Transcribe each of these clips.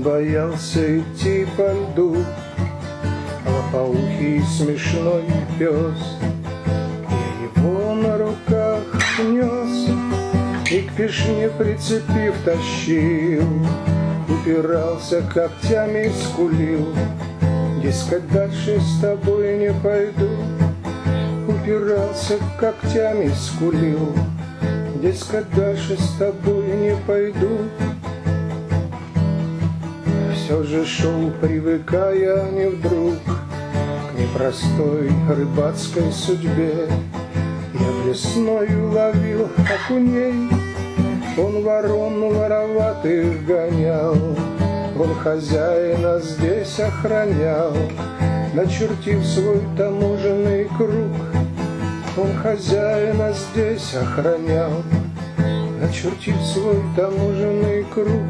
боялся идти по льду, лопоухий смешной пес. Я его на руках нес и к вишне прицепив тащил, упирался когтями и скулил: дескать, дальше с тобой не пойду. Упирался когтями и скулил: дескать, дальше с тобой не пойду. Все же шел, привыкая не вдруг к непростой рыбацкой судьбе. Я весною ловил окуней, он ворон вороватых гонял, он хозяина здесь охранял, начертив свой таможенный круг. Он хозяина здесь охранял, начертив свой таможенный круг.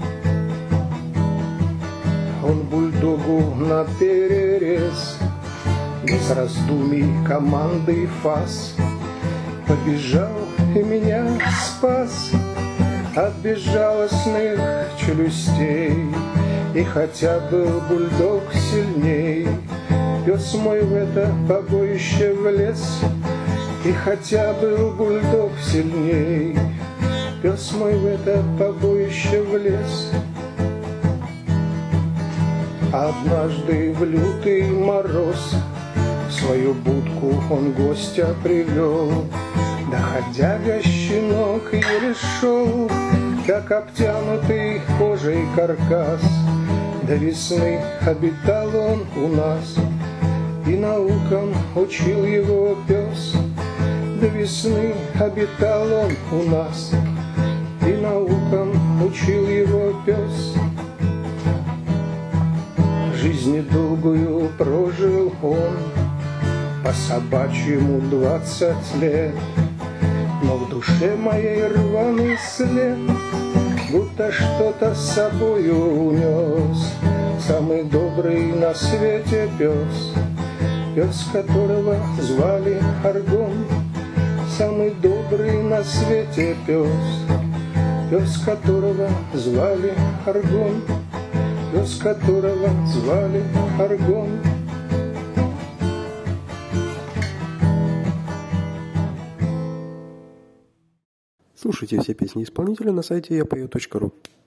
Он бульдогу наперерез, без раздумий командой фас, побежал и меня спас от безжалостных челюстей. И хотя был бульдог сильней, пес мой в это побоище влез. И хотя был бульдог сильней, пес мой в это побоище влез. Однажды в лютый мороз в свою будку он гостя привел. Доходяга щенок еле шел, как обтянутый кожей каркас. До весны обитал он у нас, и наукам учил его пес. До весны обитал он у нас, и наукам учил его пес. Жизнь долгую прожил он, по собачьему 20 лет, но в душе моей рваный след, будто что-то с собою унес самый добрый на свете пес. Пес, которого звали Аргон, самый добрый на свете пес. Пес, которого звали Аргон, пес, которого звали Аргон. Слушайте все песни исполнителя на сайте yapою.ru.